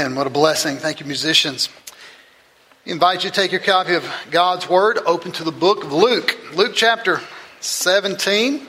Amen. What a blessing. Thank you, musicians. I invite you to take your copy of God's Word, open to the book of Luke. Luke chapter 17.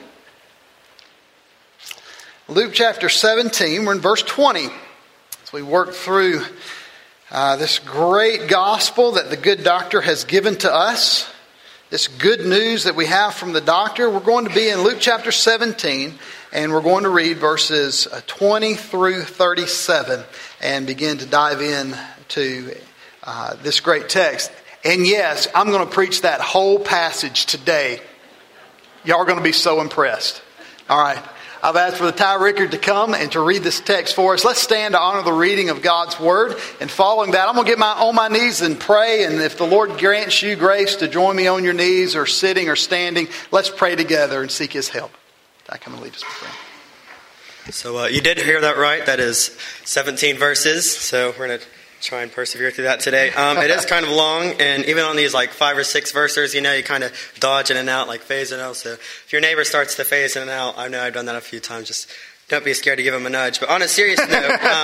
Luke chapter 17, we're in verse 20. As we work through this great gospel that the good doctor has given to us, this good news that we have from the doctor, we're going to be in Luke chapter 17, and we're going to read verses 20 through 37 and begin to dive in to this great text. And yes, I'm going to preach that whole passage today. Y'all are going to be so impressed. All right. I've asked for the Ty Rickard to come and to read this text for us. Let's stand to honor the reading of God's Word. And following that, I'm going to get on my knees and pray. And if the Lord grants you grace to join me on your knees or sitting or standing, let's pray together and seek His help. Ty, come and lead us in prayer. So you did hear that right. That is 17 verses. So we're going to try and persevere through that today. It is kind of long, and even on these like 5 or 6 verses, you kind of dodge in and out, like phase in and out. So if your neighbor starts to phase in and out, I know I've done that a few times. Just don't be scared to give him a nudge. But on a serious note,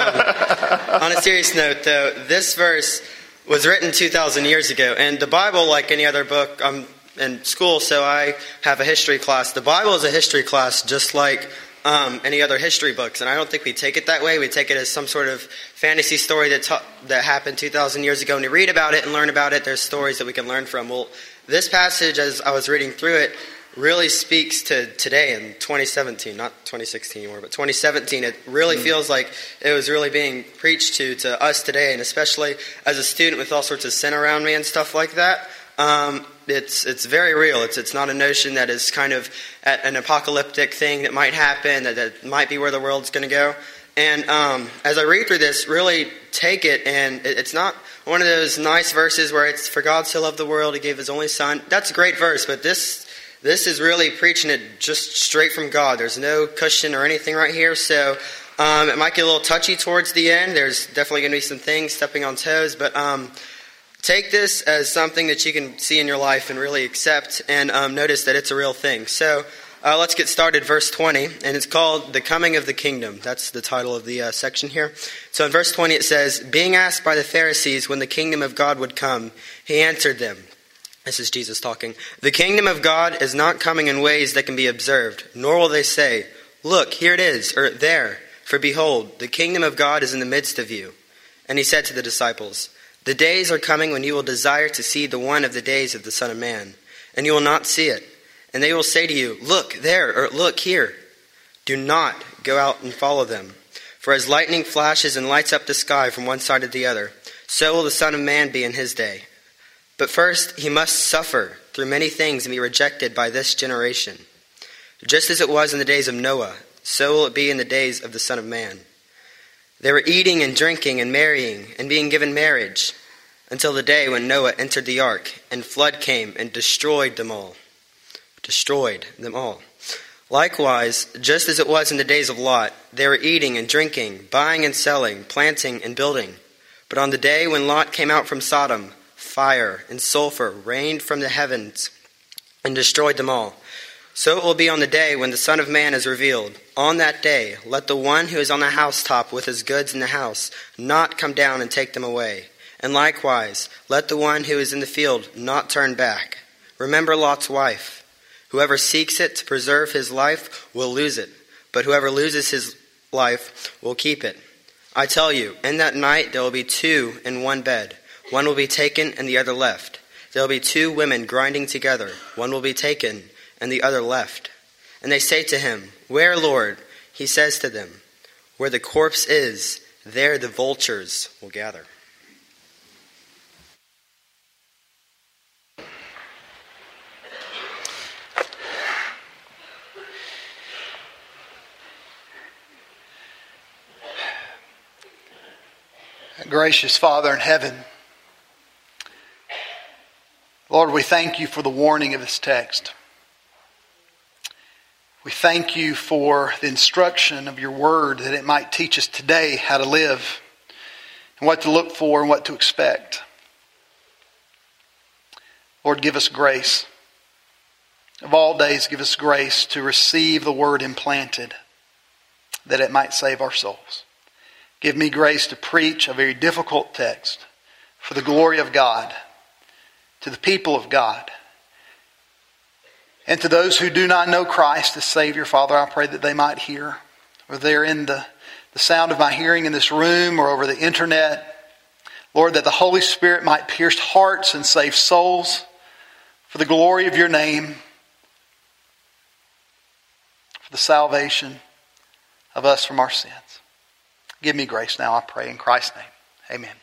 though, this verse was written 2,000 years ago, and the Bible, like any other book, I'm in school, so I have a history class. The Bible is a history class, just like any other history books, and I don't think we take it that way. We take it as some sort of fantasy story that happened 2,000 years ago, and to read about it and learn about it, there's stories that we can learn from. Well, this passage, as I was reading through it, really speaks to today in 2017, not 2016 anymore, but 2017. It really feels like it was really being preached to us today, and especially as a student with all sorts of sin around me and stuff like that. It's very real. It's not a notion that is kind of an apocalyptic thing that might happen, that might be where the world's going to go. And as I read through this, really take it, and it's not one of those nice verses where it's, for God so loved the world, He gave His only Son. That's a great verse, but this is really preaching it just straight from God. There's no cushion or anything right here, so it might get a little touchy towards the end. There's definitely going to be some things stepping on toes, but take this as something that you can see in your life and really accept, and notice that it's a real thing. So let's get started. Verse 20, and it's called The Coming of the Kingdom. That's the title of the section here. So in verse 20 it says, being asked by the Pharisees when the kingdom of God would come, He answered them. This is Jesus talking. The kingdom of God is not coming in ways that can be observed, nor will they say, look, here it is, or there. For behold, the kingdom of God is in the midst of you. And He said to the disciples, the days are coming when you will desire to see the one of the days of the Son of Man, and you will not see it. And they will say to you, look there, or look here. Do not go out and follow them. For as lightning flashes and lights up the sky from one side to the other, so will the Son of Man be in His day. But first He must suffer through many things and be rejected by this generation. Just as it was in the days of Noah, so will it be in the days of the Son of Man. They were eating and drinking and marrying and being given marriage until the day when Noah entered the ark and flood came and destroyed them all. Likewise, just as it was in the days of Lot, they were eating and drinking, buying and selling, planting and building. But on the day when Lot came out from Sodom, fire and sulfur rained from the heavens and destroyed them all. So it will be on the day when the Son of Man is revealed. On that day, let the one who is on the housetop with his goods in the house not come down and take them away. And likewise, let the one who is in the field not turn back. Remember Lot's wife. Whoever seeks it to preserve his life will lose it, but whoever loses his life will keep it. I tell you, in that night there will be 2 in one bed. One will be taken and the other left. There will be 2 women grinding together. One will be taken and the other left. And they say to Him, where, Lord? He says to them, where the corpse is, there the vultures will gather. Gracious Father in heaven, Lord, we thank You for the warning of this text. We thank You for the instruction of Your word, that it might teach us today how to live and what to look for and what to expect. Lord, give us grace. Of all days, give us grace to receive the word implanted, that it might save our souls. Give me grace to preach a very difficult text for the glory of God, to the people of God, and to those who do not know Christ as Savior. Father, I pray that they might hear, whether they're in the sound of my hearing in this room or over the internet. Lord, that the Holy Spirit might pierce hearts and save souls for the glory of your name, for the salvation of us from our sins. Give me grace now, I pray, in Christ's name. Amen.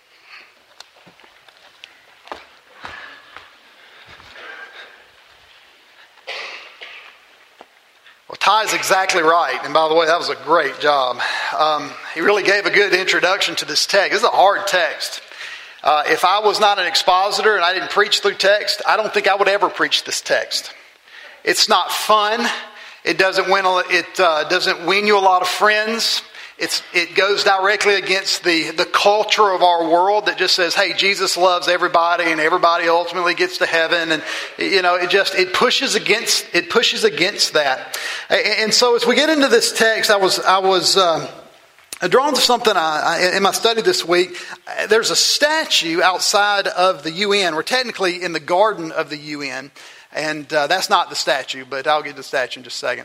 Well, Ty is exactly right. And by the way, that was a great job. He really gave a good introduction to this text. This is a hard text. If I was not an expositor and I didn't preach through text, I don't think I would ever preach this text. It's not fun. It doesn't win you a lot of friends. It goes directly against the culture of our world that just says, hey, Jesus loves everybody and everybody ultimately gets to heaven. And, it pushes against that. And so as we get into this text, I was drawn to something in my study this week. There's a statue outside of the UN. We're technically in the garden of the UN. And that's not the statue, but I'll get to the statue in just a second.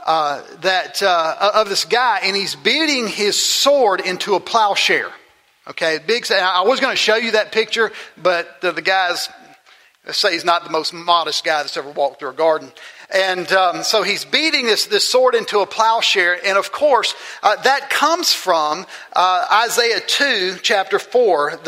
Of this guy, and he's beating his sword into a plowshare. Okay, I was going to show you that picture, but the guy's, let's say he's not the most modest guy that's ever walked through a garden. And so he's beating this sword into a plowshare. And of course, that comes from Isaiah 2, chapter 4.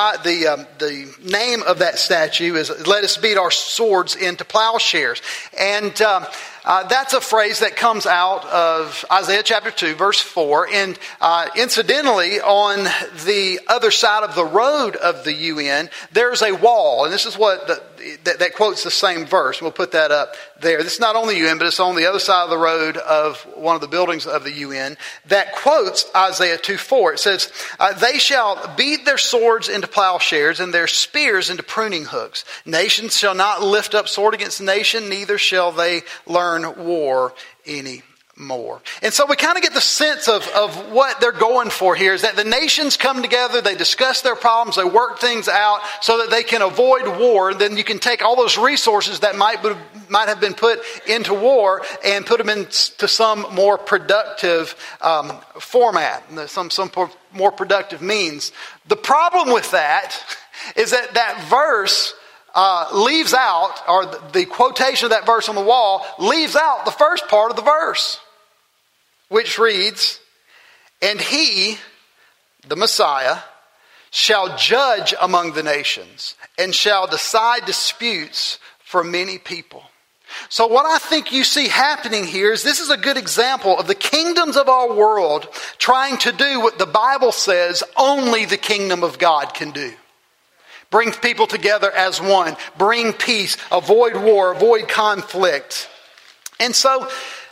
The name of that statue is, let us beat our swords into plowshares. And that's a phrase that comes out of Isaiah chapter 2, verse 4. And incidentally, on the other side of the road of the UN, there's a wall. And this is what that quotes the same verse. We'll put that up there. This is not on the UN, but it's on the other side of the road of one of the buildings of the UN that quotes Isaiah 2:4. It says, they shall beat their swords into plowshares and their spears into pruning hooks. Nations shall not lift up sword against nation, neither shall they learn war anymore. And so we kind of get the sense of what they're going for here is that the nations come together, they discuss their problems, they work things out so that they can avoid war. And then you can take all those resources that might have been put into war and put them into some more productive format, some more productive means. The problem with that is that verse leaves out, or the quotation of that verse on the wall leaves out the first part of the verse, which reads, and he, the Messiah, shall judge among the nations and shall decide disputes for many people. So what I think you see happening here is this is a good example of the kingdoms of our world trying to do what the Bible says only the kingdom of God can do. Bring people together as one. Bring peace. Avoid war. Avoid conflict. And so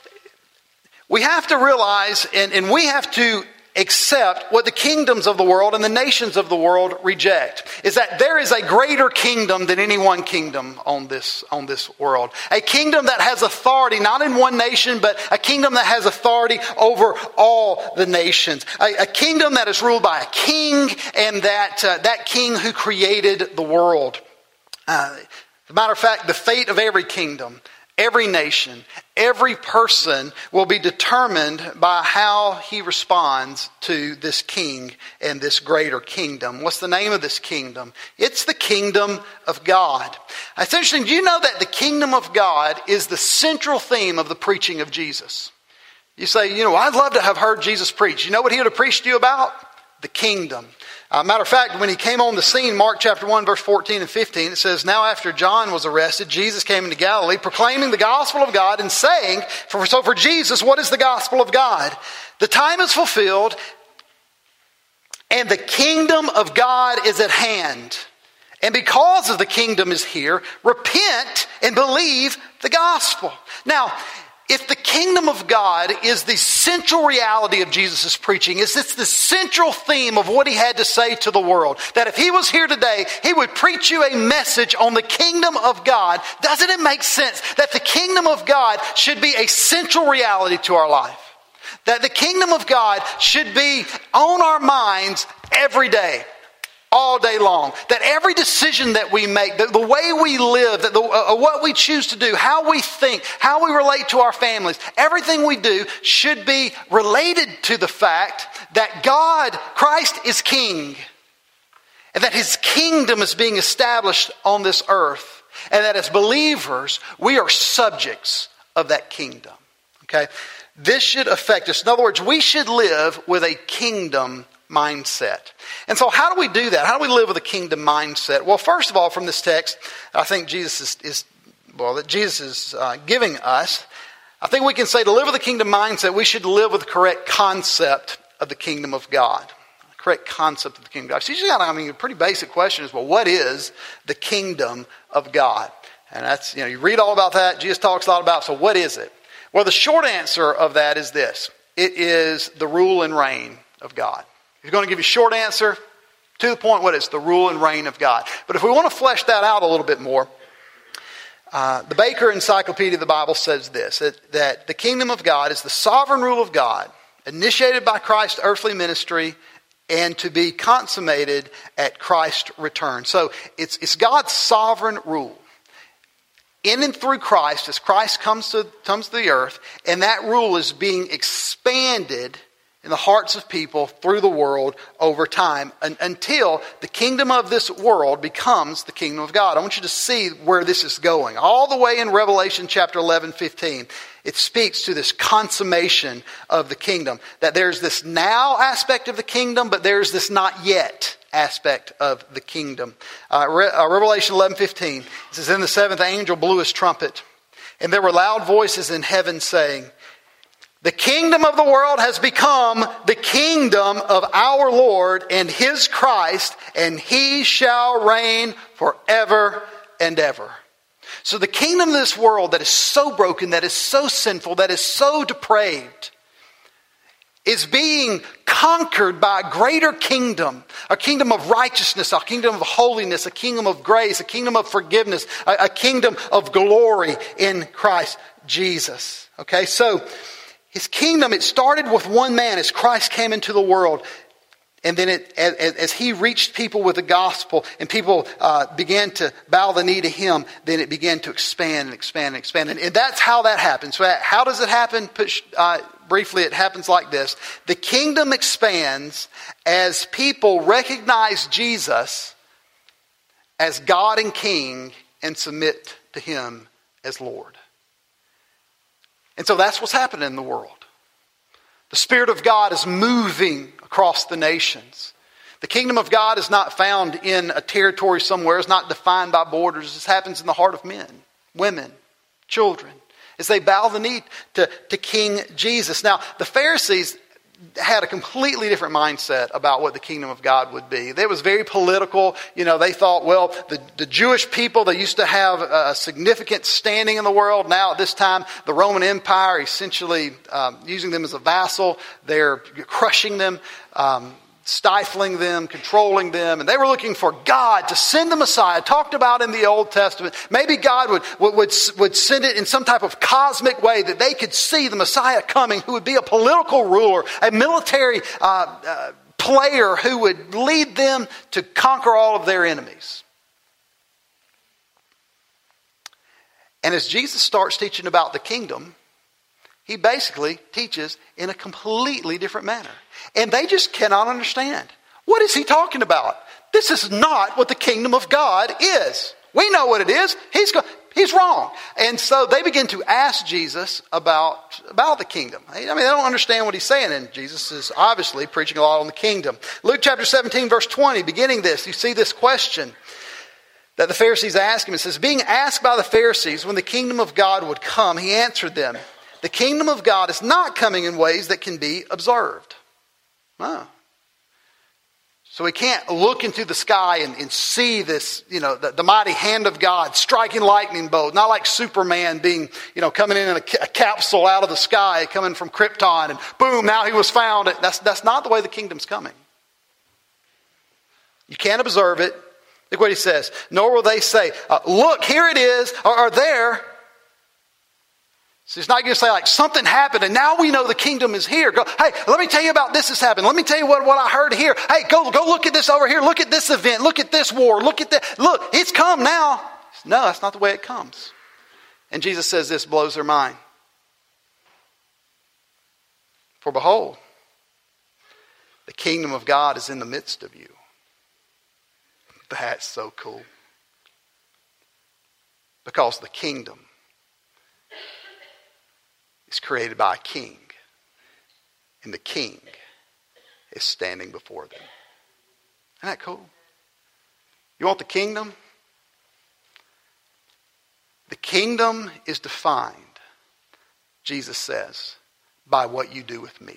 we have to realize and we have to accept what the kingdoms of the world and the nations of the world reject. Is that there is a greater kingdom than any one kingdom on this world. A kingdom that has authority not in one nation, but a kingdom that has authority over all the nations. A kingdom that is ruled by a king, and that king who created the world. As a matter of fact, the fate of every kingdom, every nation, every person will be determined by how he responds to this king and this greater kingdom. What's the name of this kingdom? It's the kingdom of God. It's interesting, do you know that the kingdom of God is the central theme of the preaching of Jesus? You say, I'd love to have heard Jesus preach. You know what he would have preached to you about? The kingdom. Matter of fact, when he came on the scene, Mark chapter 1, verse 14 and 15, it says, now after John was arrested, Jesus came into Galilee, proclaiming the gospel of God and saying, so for Jesus, what is the gospel of God? The time is fulfilled and the kingdom of God is at hand. And because of the kingdom is here, repent and believe the gospel. Now, if the kingdom of God is the central reality of Jesus' preaching, it's the central theme of what he had to say to the world, that if he was here today, he would preach you a message on the kingdom of God, doesn't it make sense that the kingdom of God should be a central reality to our life? That the kingdom of God should be on our minds every day, all day long. That every decision that we make, the way we live, what we choose to do, how we think, how we relate to our families, everything we do should be related to the fact that God, Christ, is king. And that his kingdom is being established on this earth. And that as believers, we are subjects of that kingdom. Okay? This should affect us. In other words, we should live with a kingdom mindset. And so how do we do that? How do we live with a kingdom mindset? Well, first of all, from this text, I think Jesus is giving us, I think we can say to live with a kingdom mindset, we should live with the correct concept of the kingdom of God. Correct concept of the kingdom of God. So you got, a pretty basic question is, well, what is the kingdom of God? And that's, you read all about that. Jesus talks a lot about, so what is it? Well, the short answer of that is this. It is the rule and reign of God. If you're going to give you a short answer, to the point, what is the rule and reign of God? But if we want to flesh that out a little bit more, the Baker Encyclopedia of the Bible says this, that the kingdom of God is the sovereign rule of God, initiated by Christ's earthly ministry, and to be consummated at Christ's return. So it's God's sovereign rule. In and through Christ, as Christ comes to the earth, and that rule is being expanded in the hearts of people through the world over time until the kingdom of this world becomes the kingdom of God. I want you to see where this is going. All the way in Revelation chapter 11, 15, it speaks to this consummation of the kingdom. That there's this now aspect of the kingdom, but there's this not yet aspect of the kingdom. Revelation 11:15, it says, "Then the seventh angel blew his trumpet, and there were loud voices in heaven saying, 'The kingdom of the world has become the kingdom of our Lord and his Christ, and he shall reign forever and ever.'" So the kingdom of this world that is so broken, that is so sinful, that is so depraved, is being conquered by a greater kingdom, a kingdom of righteousness, a kingdom of holiness, a kingdom of grace, a kingdom of forgiveness, a kingdom of glory in Christ Jesus. Okay, so his kingdom, it started with one man as Christ came into the world. And then as he reached people with the gospel and people began to bow the knee to him, then it began to expand and expand and expand. And that's how that happens. So how does it happen? Briefly, it happens like this. The kingdom expands as people recognize Jesus as God and King and submit to him as Lord. And so that's what's happening in the world. The Spirit of God is moving across the nations. The kingdom of God is not found in a territory somewhere. It's not defined by borders. This happens in the heart of men, women, children, as they bow the knee to King Jesus. Now, the Pharisees had a completely different mindset about what the kingdom of God would be. It was very political. They thought, well, the Jewish people, they used to have a significant standing in the world. Now at this time, the Roman Empire, essentially using them as a vassal, they're crushing them, stifling them, controlling them. And they were looking for God to send the Messiah, talked about in the Old Testament. Maybe God would send it in some type of cosmic way that they could see the Messiah coming, who would be a political ruler, a military player who would lead them to conquer all of their enemies. And as Jesus starts teaching about the kingdom, he basically teaches in a completely different manner. And they just cannot understand. What is he talking about? This is not what the kingdom of God is. We know what it is. He's wrong. And so they begin to ask Jesus about the kingdom. They don't understand what he's saying. And Jesus is obviously preaching a lot on the kingdom. Luke chapter 17, verse 20, beginning this, you see this question that the Pharisees ask him. It says, "Being asked by the Pharisees when the kingdom of God would come, he answered them, 'The kingdom of God is not coming in ways that can be observed.'" Oh. So we can't look into the sky and see this, the mighty hand of God striking lightning bolt. Not like Superman being, coming in a capsule out of the sky, coming from Krypton, and boom, now he was found. That's not the way the kingdom's coming. You can't observe it. Look what he says. "Nor will they say, 'Look, here it is,' or 'there.' So it's not going to say like something happened and now we know the kingdom is here. Go, hey, let me tell you about this has happened. Let me tell you what I heard here. Hey, go look at this over here. Look at this event. Look at this war. Look at that. Look, it's come now. No, that's not the way it comes. And Jesus says this blows their mind. For behold, the kingdom of God is in the midst of you. That's so cool. Because the kingdom is created by a king. And the king is standing before them. Isn't that cool? You want the kingdom? The kingdom is defined, Jesus says, by what you do with me.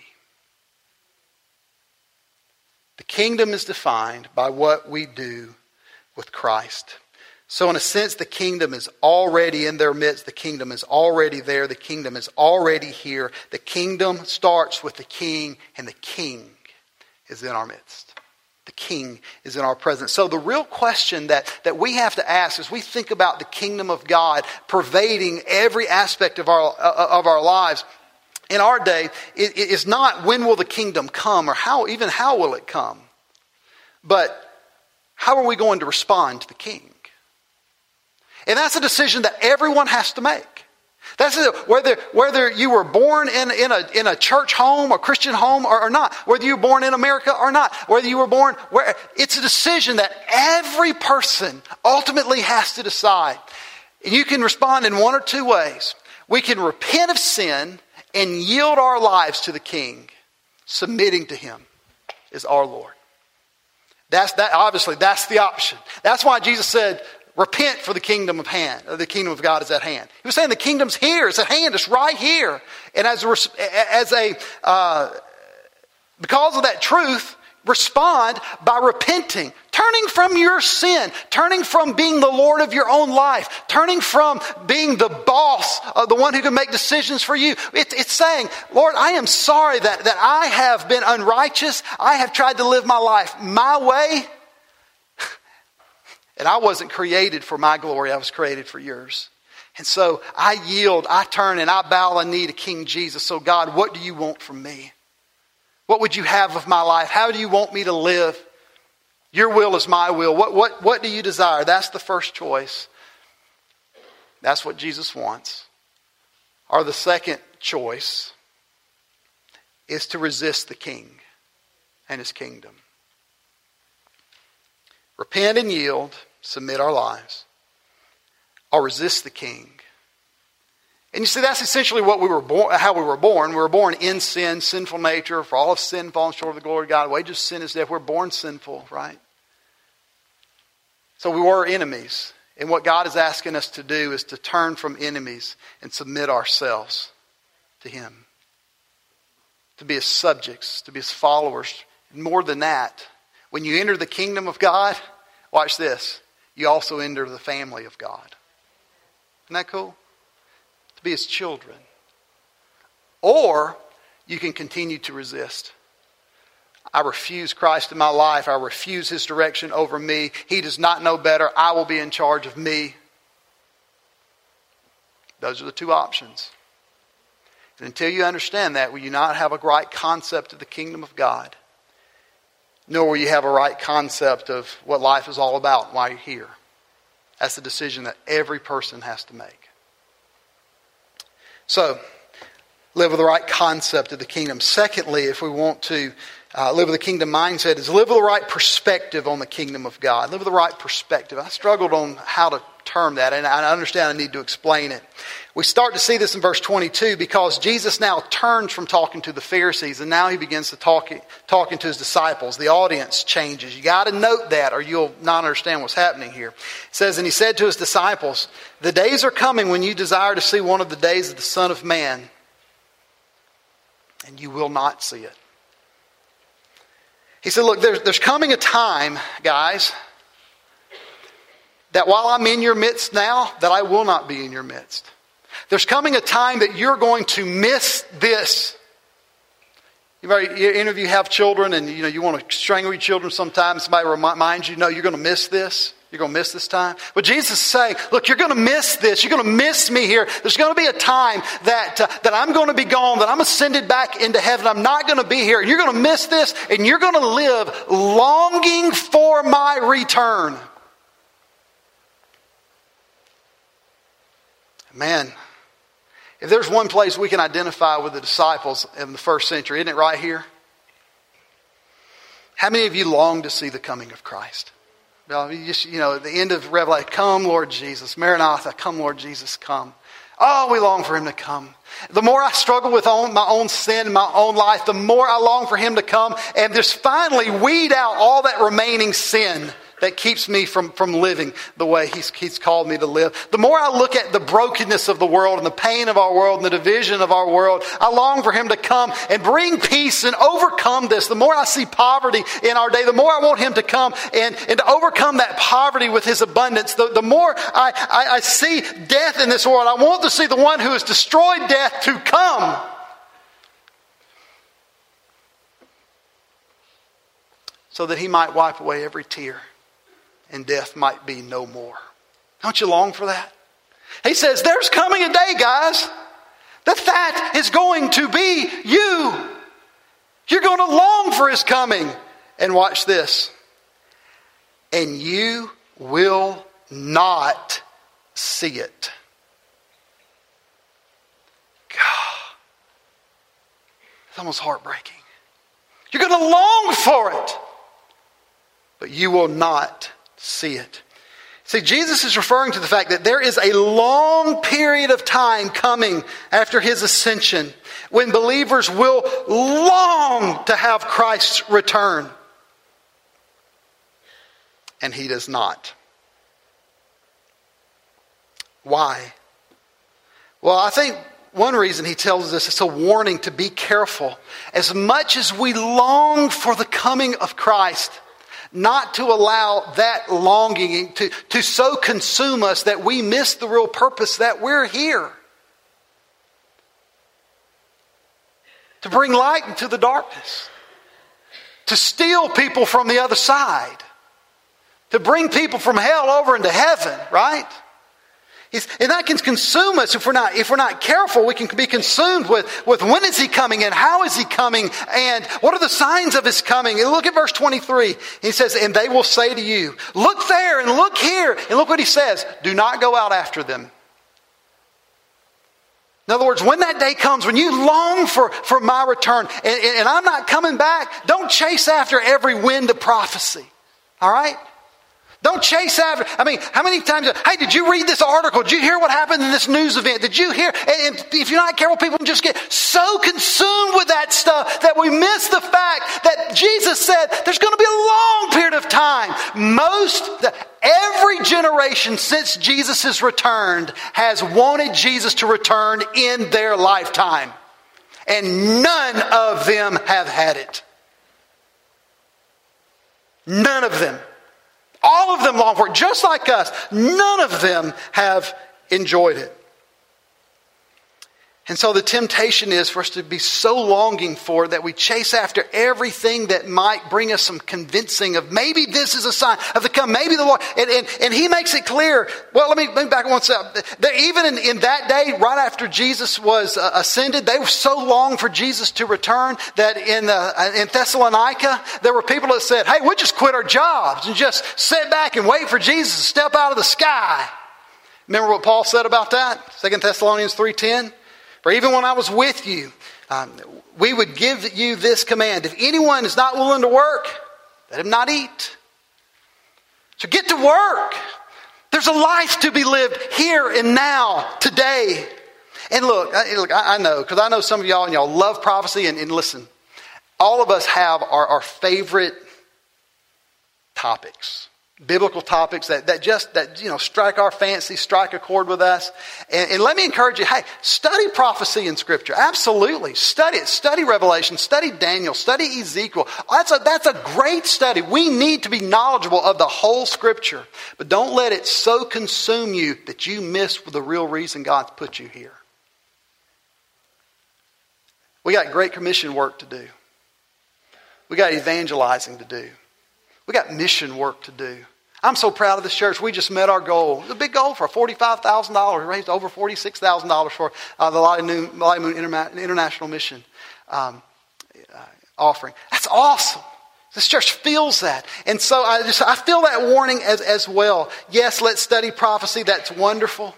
The kingdom is defined by what we do with Christ. So in a sense, the kingdom is already in their midst. The kingdom is already there. The kingdom is already here. The kingdom starts with the king, and the king is in our midst. The king is in our presence. So the real question that we have to ask as we think about the kingdom of God pervading every aspect of our lives in our day is not when will the kingdom come or how will it come, but how are we going to respond to the king? And that's a decision that everyone has to make. That's whether you were born in a church home or Christian home or not, whether you were born in America or not, whether you were born where, it's a decision that every person ultimately has to decide. And you can respond in one or two ways. We can repent of sin and yield our lives to the King, submitting to Him as our Lord. Obviously, that's the option. That's why Jesus said, repent for the kingdom of God is at hand. He was saying the kingdom's here, it's at hand, it's right here. And because of that truth, respond by repenting, turning from your sin, turning from being the Lord of your own life, turning from being the boss, the one who can make decisions for you. It's saying, Lord, I am sorry that I have been unrighteous. I have tried to live my life my way. And I wasn't created for my glory. I was created for yours. And so I yield, I turn, and I bow a knee to King Jesus. So God, what do you want from me? What would you have of my life? How do you want me to live? Your will is my will. What do you desire? That's the first choice. That's what Jesus wants. Or the second choice is to resist the King and His kingdom. Repent and yield, submit our lives, or resist the King. And you see, that's essentially what how we were born. We were born in sin, sinful nature. For all of sin fallen short of the glory of God. The wages of sin is death. We're born sinful, right? So we were enemies. And what God is asking us to do is to turn from enemies and submit ourselves to Him. To be His subjects, to be His followers. And more than that, when you enter the kingdom of God, watch this, you also enter the family of God. Isn't that cool? To be His children. Or you can continue to resist. I refuse Christ in my life. I refuse His direction over me. He does not know better. I will be in charge of me. Those are the two options. And until you understand that, will you not have a right concept of the kingdom of God? Nor will you have a right concept of what life is all about while you're here. That's the decision that every person has to make. So, live with the right concept of the kingdom. Secondly, if we want to live with a kingdom mindset, is live with the right perspective on the kingdom of God. Live with the right perspective. I struggled on how to term that, and I understand I need to explain it. We start to see this in verse 22 because Jesus now turns from talking to the Pharisees and now He begins to talking to His disciples. The audience changes. You got to note that or you'll not understand what's happening here. It says, and He said to His disciples, the days are coming when you desire to see one of the days of the Son of Man, and you will not see it. He said, look, there's coming a time, guys, that while I'm in your midst now, that I will not be in your midst. There's coming a time that you're going to miss this. Any of you have children and you want to strangle your children sometimes. Somebody reminds you, no, you're going to miss this. You're going to miss this time? But Jesus is saying, look, you're going to miss this. You're going to miss me here. There's going to be a time that I'm going to be gone, that I'm ascended back into heaven. I'm not going to be here. And you're going to miss this, and you're going to live longing for my return. Man, if there's one place we can identify with the disciples in the first century, isn't it right here? How many of you long to see the coming of Christ? Well, at the end of Revelation, come Lord Jesus. Maranatha, come Lord Jesus, come. Oh, we long for Him to come. The more I struggle with my own sin in my own life, the more I long for Him to come and just finally weed out all that remaining sin that keeps me from living the way He's called me to live. The more I look at the brokenness of the world and the pain of our world and the division of our world, I long for Him to come and bring peace and overcome this. The more I see poverty in our day, the more I want Him to come and to overcome that poverty with His abundance. The more I see death in this world, I want to see the one who has destroyed death to come. So that He might wipe away every tear. And death might be no more. Don't you long for that? He says, there's coming a day, guys, that is going to be you. You're going to long for His coming. And watch this. And you will not see it. God. It's almost heartbreaking. You're going to long for it. But you will not see it. See, Jesus is referring to the fact that there is a long period of time coming after His ascension when believers will long to have Christ's return. And He does not. Why? Well, I think one reason He tells us it's a warning to be careful. As much as we long for the coming of Christ, not to allow that longing to so consume us that we miss the real purpose that we're here. To bring light into the darkness. To steal people from the other side. To bring people from hell over into heaven, right? And that can consume us if we're not careful. We can be consumed with when is He coming and how is He coming and what are the signs of His coming. And look at verse 23. He says, and they will say to you, look there and look here. And look what He says. Do not go out after them. In other words, when that day comes, when you long for my return and I'm not coming back, don't chase after every wind of prophecy. All right? Don't chase after. I mean, how many times, hey, did you read this article? Did you hear what happened in this news event? Did you hear? And if you're not careful, people just get so consumed with that stuff that we miss the fact that Jesus said there's going to be a long period of time. Every generation since Jesus has returned has wanted Jesus to return in their lifetime. And none of them have had it. None of them. All of them long for it, just like us. None of them have enjoyed it. And so the temptation is for us to be so longing for it that we chase after everything that might bring us some convincing of maybe this is a sign of the come. Maybe the Lord. And He makes it clear. Well, let me back one step. That even in that day, right after Jesus was ascended, they were so long for Jesus to return that in Thessalonica, there were people that said, hey, we'll just quit our jobs and just sit back and wait for Jesus to step out of the sky. Remember what Paul said about that? 2 Thessalonians 3:10. For even when I was with you, we would give you this command. If anyone is not willing to work, let him not eat. So get to work. There's a life to be lived here and now, today. And look, I know, because I know some of y'all, and y'all love prophecy. And listen, all of us have our favorite topics. Biblical topics that strike our fancy, strike a chord with us. And let me encourage you, hey, study prophecy in Scripture. Absolutely. Study it. Study Revelation. Study Daniel. Study Ezekiel. That's a great study. We need to be knowledgeable of the whole Scripture. But don't let it so consume you that you miss the real reason God's put you here. We got Great Commission work to do. We got evangelizing to do. We got mission work to do. I'm so proud of this church. We just met our goal. It was a big goal for $45,000. We raised over $46,000 for the Light Moon International Mission offering. That's awesome. This church feels that. And so I feel that warning as well. Yes, let's study prophecy. That's wonderful.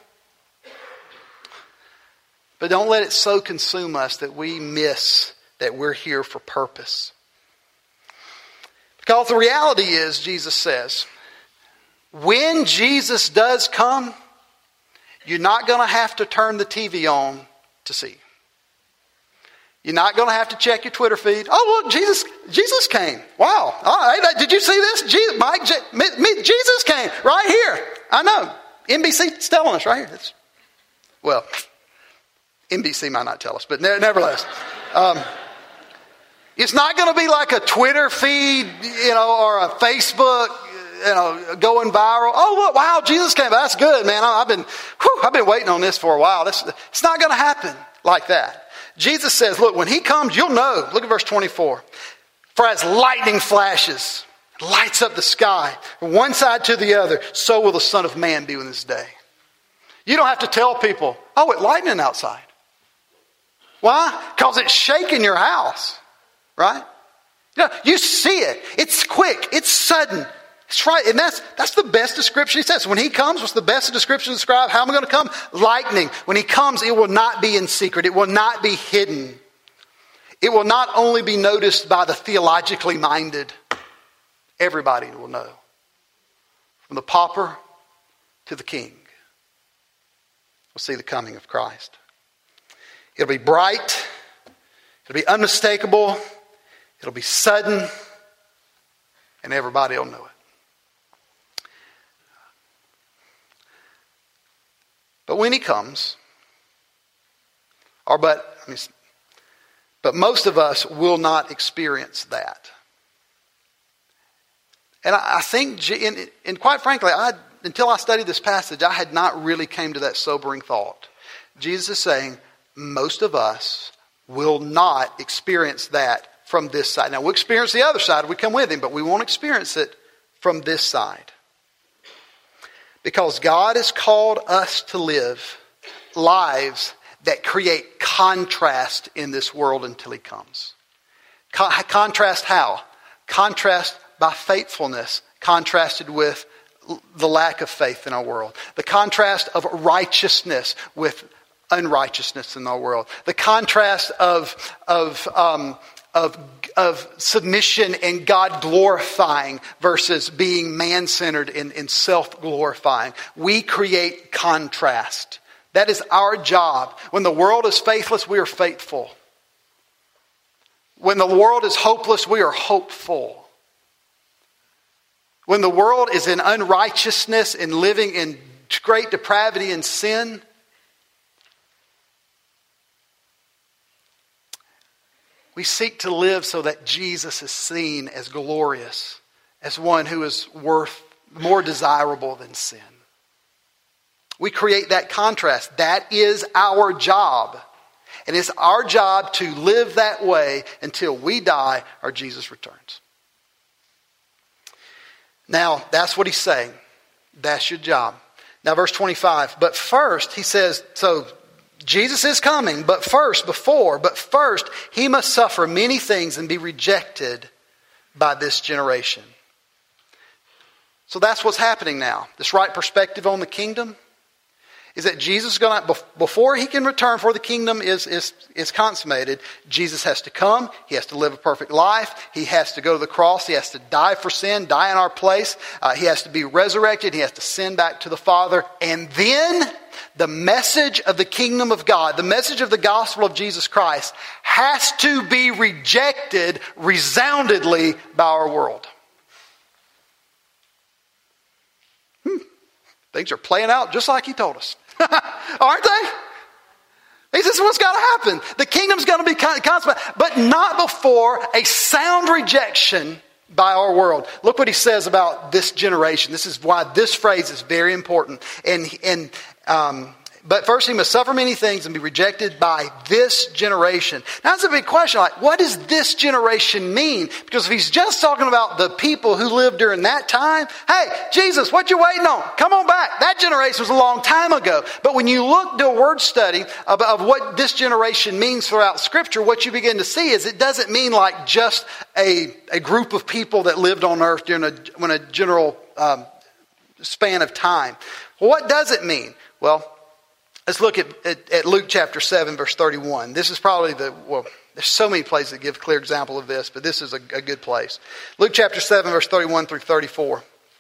But don't let it so consume us that we miss that we're here for purpose. Because the reality is, Jesus says, when Jesus does come, you're not going to have to turn the TV on to see. You're not going to have to check your Twitter feed. Oh, look, Jesus came. Wow. Oh, hey, did you see this? Jesus came right here. I know. NBC's telling us right here. Well, NBC might not tell us, but nevertheless. It's not going to be like a Twitter feed, or a Facebook, going viral. Oh, look, wow, Jesus came. That's good, man. I've been waiting on this for a while. It's not going to happen like that. Jesus says, look, when he comes, you'll know. Look at verse 24. For as lightning flashes, lights up the sky, from one side to the other, so will the Son of Man be in this day. You don't have to tell people, oh, it's lightning outside. Why? Because it's shaking your house, right? You see it. It's quick. It's sudden. It's right. And that's the best description he says. When he comes, what's the best description to describe how am I going to come? Lightning. When he comes, it will not be in secret. It will not be hidden. It will not only be noticed by the theologically minded. Everybody will know. From the pauper to the king. We'll see the coming of Christ. It'll be bright. It'll be unmistakable. It'll be sudden. And everybody will know it. But when he comes, but most of us will not experience that. And I think, and quite frankly, until I studied this passage, I had not really came to that sobering thought. Jesus is saying, most of us will not experience that from this side. Now, we'll experience the other side if we come with him, but we won't experience it from this side. Because God has called us to live lives that create contrast in this world until he comes. Contrast how? Contrast by faithfulness, contrasted with the lack of faith in our world. The contrast of righteousness with unrighteousness in our world. The contrast of submission and God glorifying versus being man-centered and self-glorifying. We create contrast. That is our job. When the world is faithless, we are faithful. When the world is hopeless, we are hopeful. When the world is in unrighteousness and living in great depravity and sin, we seek to live so that Jesus is seen as glorious, as one who is more desirable than sin. We create that contrast. That is our job. And it's our job to live that way until we die or Jesus returns. Now, that's what he's saying. That's your job. Now, verse 25. But first, he says, so Jesus is coming, but first, he must suffer many things and be rejected by this generation. So that's what's happening now. This right perspective on the kingdom is that Jesus is going to, before he can return, before the kingdom is consummated, Jesus has to come. He has to live a perfect life. He has to go to the cross. He has to die for sin, die in our place. He has to be resurrected. He has to send back to the Father. And then the message of the kingdom of God, the message of the gospel of Jesus Christ, has to be rejected resoundingly by our world. Things are playing out just like he told us. Aren't they? This is what's got to happen. The kingdom's going to be consummated, but not before a sound rejection by our world. Look what he says about this generation. This is why this phrase is very important. And But first he must suffer many things and be rejected by this generation. Now that's a big question. Like, what does this generation mean? Because if he's just talking about the people who lived during that time, hey, Jesus, what you waiting on? Come on back. That generation was a long time ago. But when you look, do a word study of what this generation means throughout Scripture, what you begin to see is it doesn't mean like just a group of people that lived on earth during a general span of time. Well, what does it mean? Well, let's look at Luke chapter 7, verse 31. This is probably there's so many places that give a clear example of this, but this is a good place. Luke chapter 7, verse 31 through 34.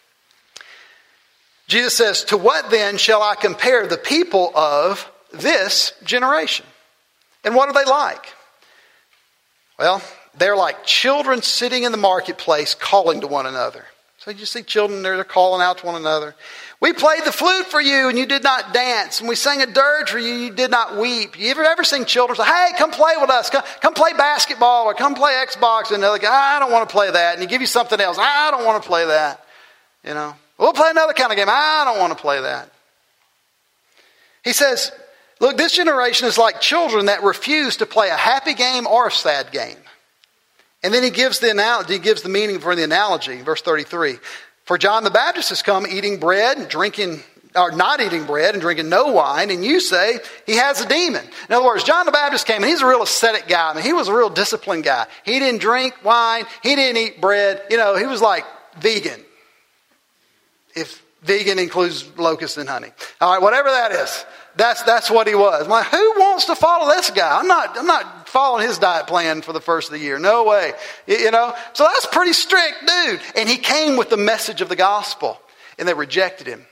Jesus says, "To what then shall I compare the people of this generation? And what are they like? Well, they're like children sitting in the marketplace calling to one another." So you see children there, they're calling out to one another. "We played the flute for you and you did not dance. And we sang a dirge for you and you did not weep." You ever seen children say, "Hey, come play with us. Come play basketball or come play Xbox." And they're like, "I don't want to play that." And you give you something else. "I don't want to play that." You know, "We'll play another kind of game." "I don't want to play that." He says, look, this generation is like children that refuse to play a happy game or a sad game. And then he gives the meaning for the analogy, verse 33. "For John the Baptist has come eating bread and drinking, or not eating bread and drinking no wine, and you say he has a demon." In other words, John the Baptist came and he's a real ascetic guy. I mean, he was a real disciplined guy. He didn't drink wine. He didn't eat bread. You know, he was like vegan. If vegan includes locusts and honey. All right, whatever that is. That's what he was. I'm like, who wants to follow this guy? I'm not following his diet plan for the first of the year. No way. You know? So that's a pretty strict dude. And he came with the message of the gospel. And they rejected him.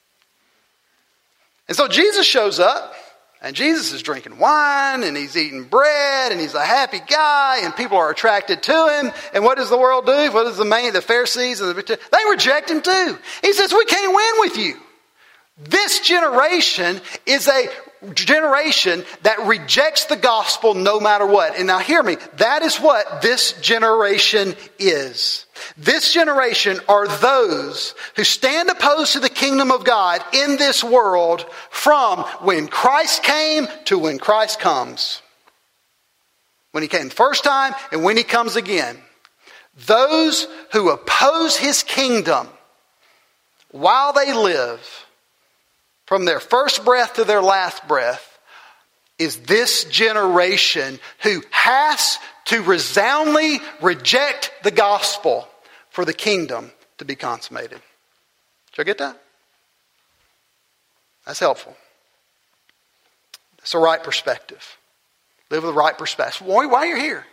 And so Jesus shows up. And Jesus is drinking wine. And he's eating bread. And he's a happy guy. And people are attracted to him. And what does the world do? What does the Pharisees? They reject him too. He says, "We can't win with you." This generation is a generation that rejects the gospel no matter what. And now hear me, that is what this generation is. This generation are those who stand opposed to the kingdom of God in this world from when Christ came to when Christ comes. When he came the first time and when he comes again. Those who oppose his kingdom while they live, from their first breath to their last breath, is this generation who has to resoundingly reject the gospel for the kingdom to be consummated. Did you get that? That's helpful. It's the right perspective. Live with the right perspective. Why you're here?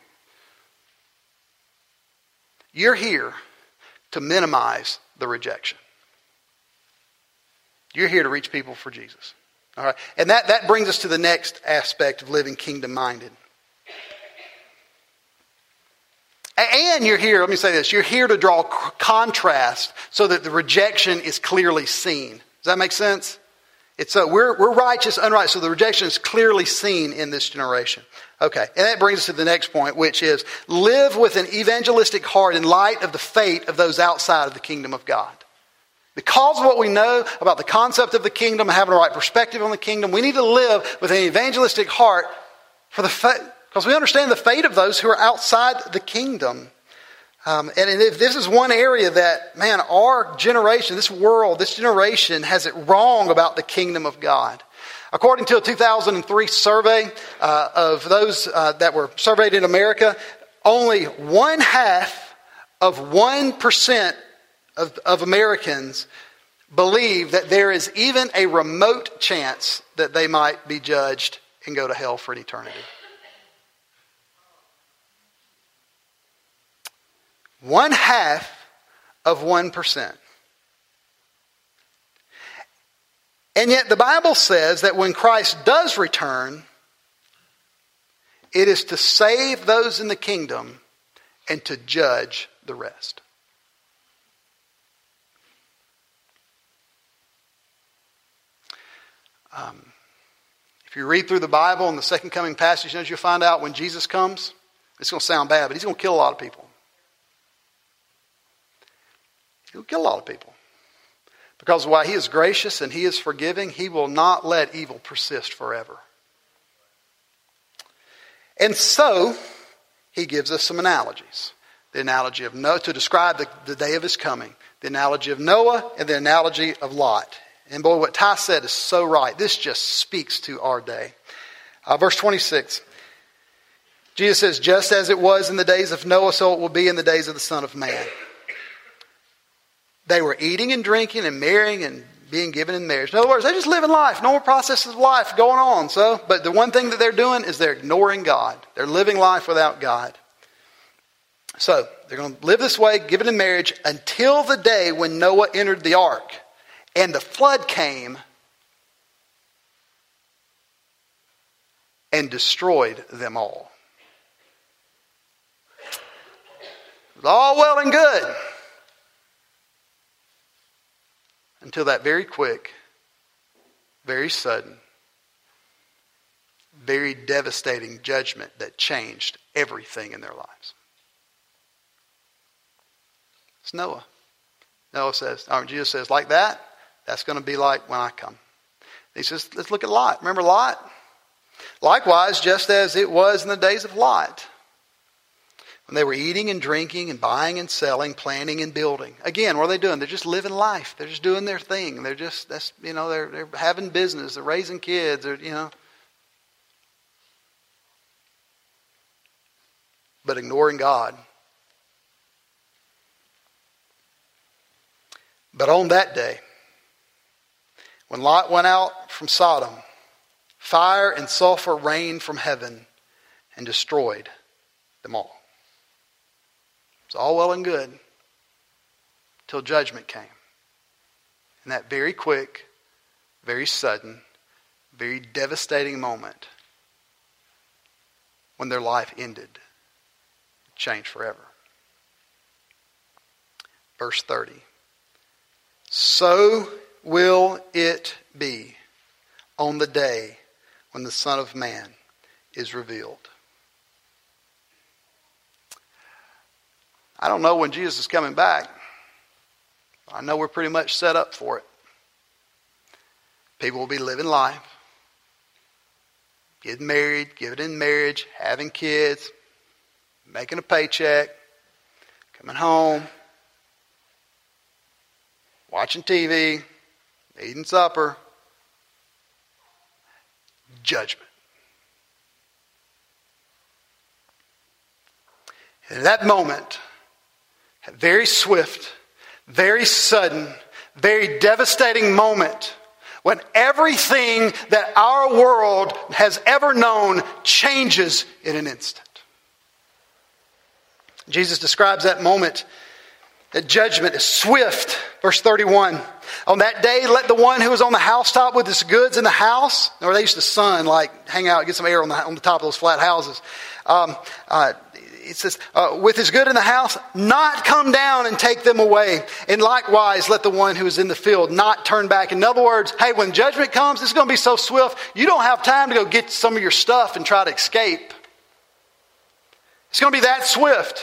You're here to minimize the rejection. You're here to reach people for Jesus. All right. And that brings us to the next aspect of living kingdom-minded. And you're here, let me say this, you're here to draw contrast so that the rejection is clearly seen. Does that make sense? It's so we're righteous, unrighteous, so the rejection is clearly seen in this generation. Okay, and that brings us to the next point, which is live with an evangelistic heart in light of the fate of those outside of the kingdom of God. Because of what we know about the concept of the kingdom, having a right perspective on the kingdom, we need to live with an evangelistic heart because we understand the fate of those who are outside the kingdom. And if this is one area that, man, our generation, this world, this generation has it wrong about the kingdom of God. According to a 2003 survey of those that were surveyed in America, only 0.5% of Americans believe that there is even a remote chance that they might be judged and go to hell for an eternity. 0.5%. And yet the Bible says that when Christ does return, it is to save those in the kingdom and to judge the rest. If you read through the Bible and the second coming passage, you'll find out when Jesus comes, it's going to sound bad, but he's going to kill a lot of people. He's going to kill a lot of people. Because while He is gracious and He is forgiving, He will not let evil persist forever. And so, He gives us some analogies. The analogy of Noah to describe the day of His coming. The analogy of Noah and the analogy of Lot. And boy, what Ty said is so right. This just speaks to our day. Verse 26. Jesus says, just as it was in the days of Noah, so it will be in the days of the Son of Man. They were eating and drinking and marrying and being given in marriage. In other words, they're just living life. Normal processes of life going on. But the one thing that they're doing is they're ignoring God. They're living life without God. So they're going to live this way, given in marriage, until the day when Noah entered the ark. And the flood came and destroyed them all. It was all well and good until that very quick, very sudden, very devastating judgment that changed everything in their lives. It's Noah. Jesus says, like that, that's going to be like when I come. He says, let's look at Lot. Remember Lot? Likewise, just as it was in the days of Lot, when they were eating and drinking and buying and selling, planning and building. Again, what are they doing? They're just living life. They're just doing their thing. They're having business. They're raising kids. But ignoring God. But on that day, when Lot went out from Sodom, fire and sulfur rained from heaven and destroyed them all. It's all well and good till judgment came. And that very quick, very sudden, very devastating moment when their life ended, changed forever. Verse 30. So will it be on the day when the Son of Man is revealed. I don't know when Jesus is coming back. I know we're pretty much set up for it. People will be living life, getting married, giving in marriage, having kids, making a paycheck, coming home, watching TV, eating supper, judgment. And at that moment, a very swift, very sudden, very devastating moment when everything that our world has ever known changes in an instant. Jesus describes that moment, that judgment is swift. Verse 31. On that day, let the one who is on the housetop with his goods in the house, or they used to hang out, get some air on the top of those flat houses. It says, with his good in the house, not come down and take them away. And likewise, let the one who is in the field not turn back. In other words, hey, when judgment comes, it's going to be so swift, you don't have time to go get some of your stuff and try to escape. It's going to be that swift.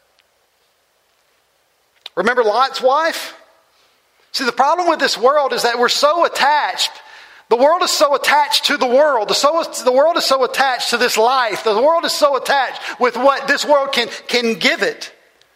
Remember Lot's wife? See, the problem with this world is that we're so attached. The world is so attached to the world. The world is so attached to this life. The world is so attached with what this world can give it.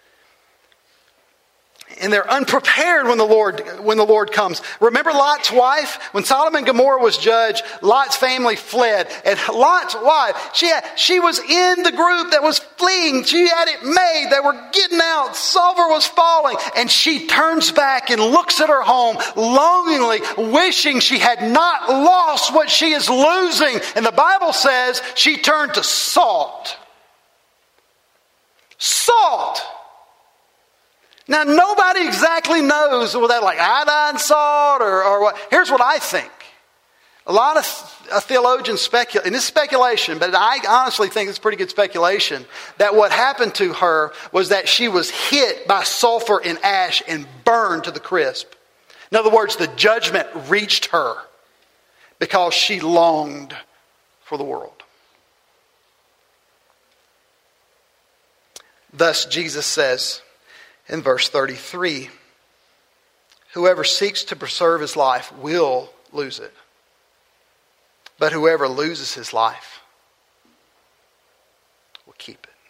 And they're unprepared when the Lord comes. Remember Lot's wife? When Sodom and Gomorrah was judged, Lot's family fled. And Lot's wife, she was in the group that was fleeing. She had it made. They were getting out. Sulfur was falling. And she turns back and looks at her home longingly, wishing she had not lost what she is losing. And the Bible says she turned to salt. Salt! Now, nobody exactly knows whether that like iodine salt or what. Here's what I think. A lot of theologians speculate, and this is speculation, but I honestly think it's pretty good speculation, that what happened to her was that she was hit by sulfur and ash and burned to the crisp. In other words, the judgment reached her because she longed for the world. Thus, Jesus says, in verse 33, Whoever seeks to preserve his life will lose it. But whoever loses his life will keep it.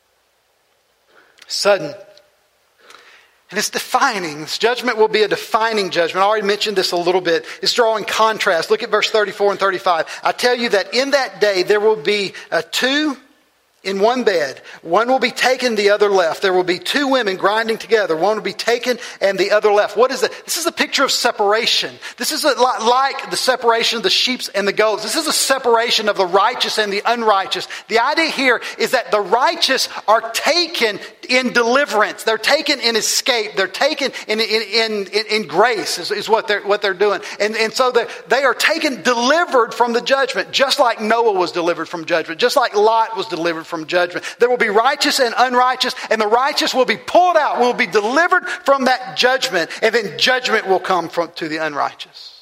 Sudden. And it's defining. This judgment will be a defining judgment. I already mentioned this a little bit. It's drawing contrast. Look at verse 34 and 35. I tell you that in that day there will be two in one bed. One will be taken, the other left. There will be two women grinding together. One will be taken and the other left. What is it? This is a picture of separation. This is like the separation of the sheep and the goats. This is a separation of the righteous and the unrighteous. The idea here is that the righteous are taken in deliverance. They're taken in escape. They're taken in grace is what they're doing. And so they are taken, delivered from the judgment, just like Noah was delivered from judgment, just like Lot was delivered from judgment. There will be righteous and unrighteous, and the righteous will be pulled out, will be delivered from that judgment, and then judgment will come to the unrighteous.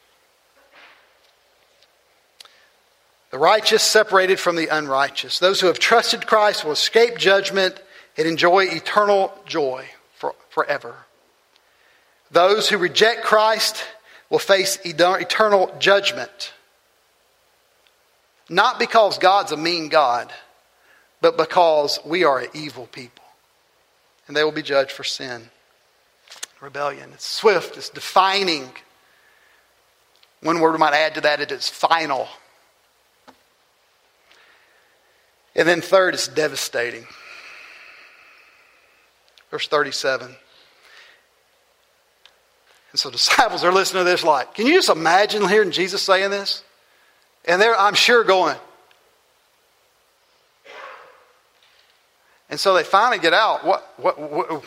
The righteous separated from the unrighteous. Those who have trusted Christ will escape judgment and enjoy eternal joy forever. Those who reject Christ will face eternal judgment. Not because God's a mean God, but because we are an evil people. And they will be judged for sin. Rebellion. It's swift. It's defining. One word we might add to that, it is final. And then third, it's devastating. Verse 37. And so disciples are listening to this like, can you just imagine hearing Jesus saying this? And they're, I'm sure, going. And so they finally get out. What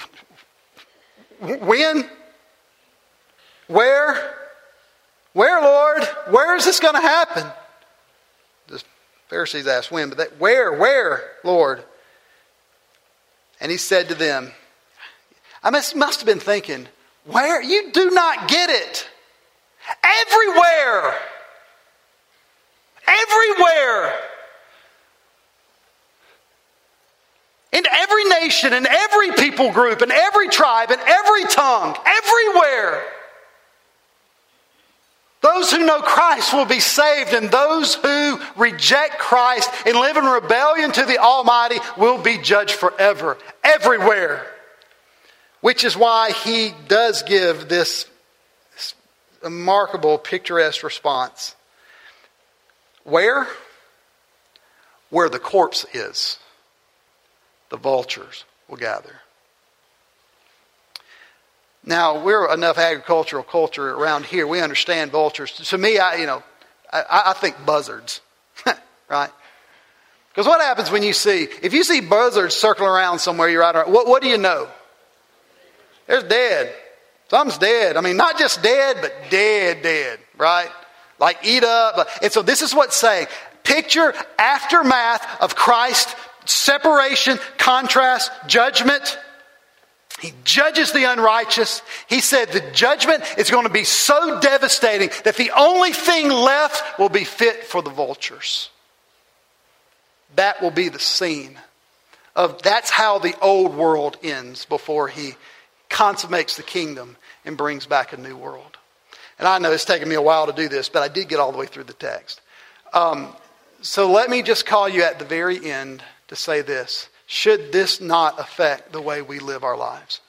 when? Where? Where, Lord? Where is this going to happen? The Pharisees asked when, but where, Lord? And he said to them, I must have been thinking, where? You do not get it. Everywhere. Everywhere. In every nation, in every people group, in every tribe, in every tongue, everywhere. Those who know Christ will be saved, and those who reject Christ and live in rebellion to the Almighty will be judged forever. Everywhere. Which is why he does give this remarkable, picturesque response. Where? Where the corpse is, the vultures will gather. Now, we're enough agricultural culture around here. We understand vultures. To me, I think buzzards, right? Because what happens when if you see buzzards circling around somewhere, you're right. What do you know? There's dead. Something's dead. I mean, not just dead, but dead, right? Like eat up. And so this is what's saying. Picture aftermath of Christ's separation, contrast, judgment. He judges the unrighteous. He said the judgment is going to be so devastating that the only thing left will be fit for the vultures. That will be the scene of that's how the old world ends before he consummates the kingdom and brings back a new world. And I know it's taken me a while to do this, but I did get all the way through the text. So let me just call you at the very end to say this. Should this not affect the way we live our lives?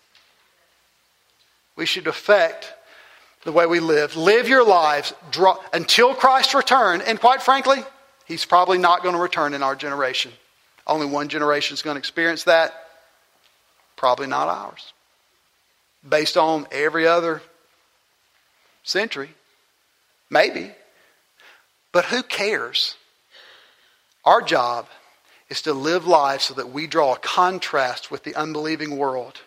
We should affect the way we live. Live your lives until Christ return. And quite frankly, he's probably not going to return in our generation. Only one generation is going to experience that. Probably not ours. Based on every other century. Maybe. But who cares? Our job is to live lives so that we draw a contrast with the unbelieving world.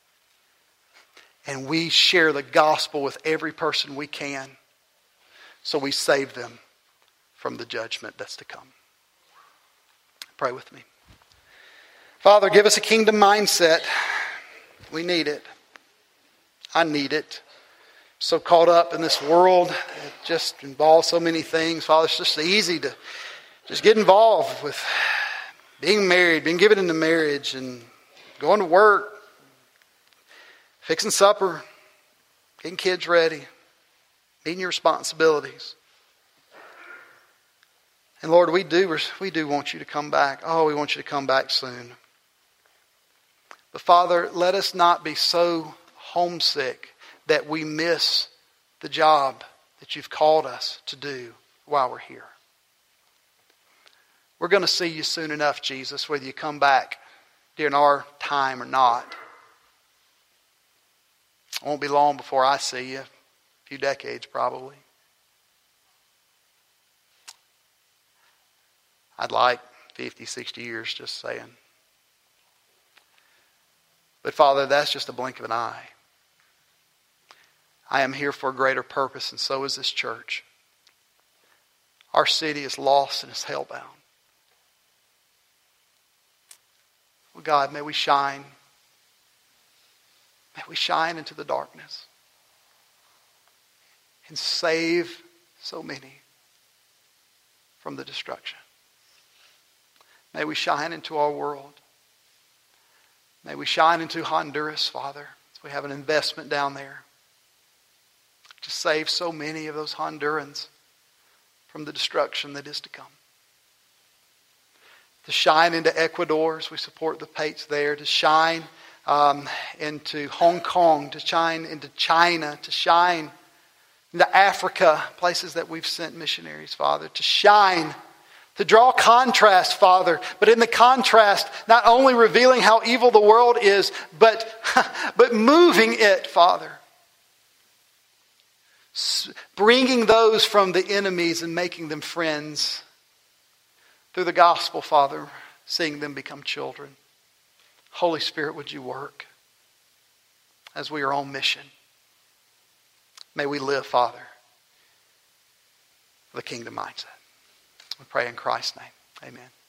And we share the gospel with every person we can. So we save them from the judgment that's to come. Pray with me. Father, give us a kingdom mindset. We need it. I need it. So caught up in this world. It just involves so many things. Father, it's just easy to just get involved with being married, being given into marriage, and going to work, fixing supper, getting kids ready, meeting your responsibilities. And Lord, we do want you to come back. Oh, we want you to come back soon. But Father, let us not be so homesick that we miss the job that you've called us to do while we're here. We're going to see you soon enough, Jesus, whether you come back during our time or not. It won't be long before I see you. A few decades probably. I'd like 50, 60 years, just saying. But Father, that's just a blink of an eye. I am here for a greater purpose, and so is this church. Our city is lost and is hellbound. Well, God, may we shine. May we shine into the darkness and save so many from the destruction. May we shine into our world. May we shine into Honduras, Father, as we have an investment down there to save so many of those Hondurans from the destruction that is to come. To shine into Ecuador as we support the Pates there. To shine into Hong Kong. To shine into China. To shine into Africa, places that we've sent missionaries, Father. To shine. To draw contrast, Father, but in the contrast, not only revealing how evil the world is, but moving it, Father. Bringing those from the enemies and making them friends. Through the gospel, Father, seeing them become children. Holy Spirit, would you work as we are on mission? May we live, Father, the kingdom mindset. We pray in Christ's name. Amen.